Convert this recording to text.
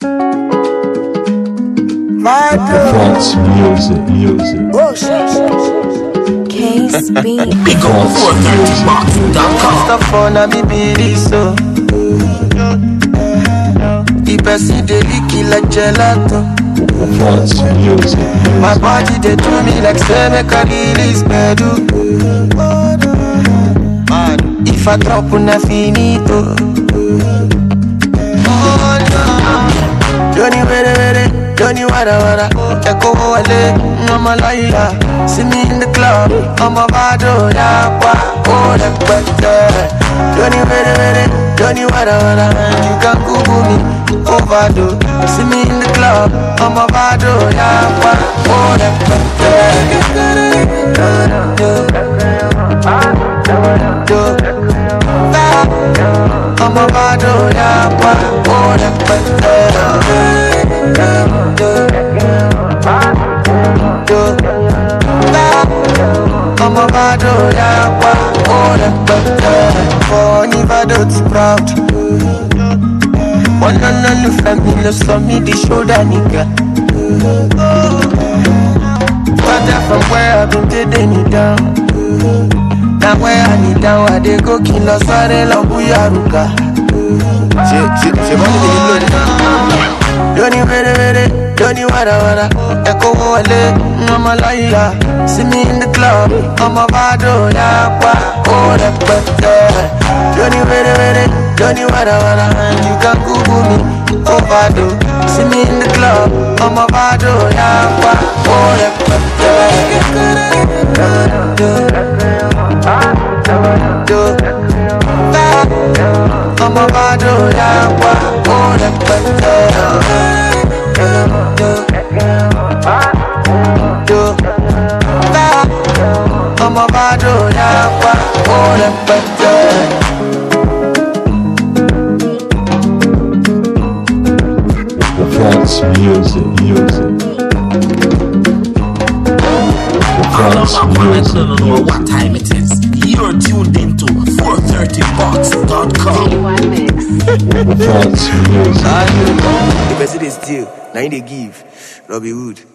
France music. Oh shit. Case B. Big up 430box.com. Stuff on a baby so. The person they lick like gelato. France music. My body they do me like say make a release bedu. If I drop una finito. Oh no. Don't you wada Echo wale, no malaila. See me in the club, I'm a bado ya kwa. Oh that better. Don't you wada you can Google me, overdose. See me in the club, I'm a bado ya kwa. Oh that I'm a bado ya kwa. Oh that better. I'm a bado ya kwa. Oh that better. For Nivado's proud. One and only family saw me the shoulder nigga. Father from where I've been taking it down. Now where I need down, I dey go kill us all lambu yaruka. She want Don't you wada Echo wale, no malaila. See me in the club, I'm a bado ya kwa. Oh that better. Don't you wada you can Google me, overdose. See me in the club, I'm a bado ya kwa. Oh that I'm a bado ya kwa. Oh that better. I'm a bado ya kwa. Oh that better. France music. France music. What time it is? You're tuned into 430box.com. France music. The person is still, now they give Robbie Wood.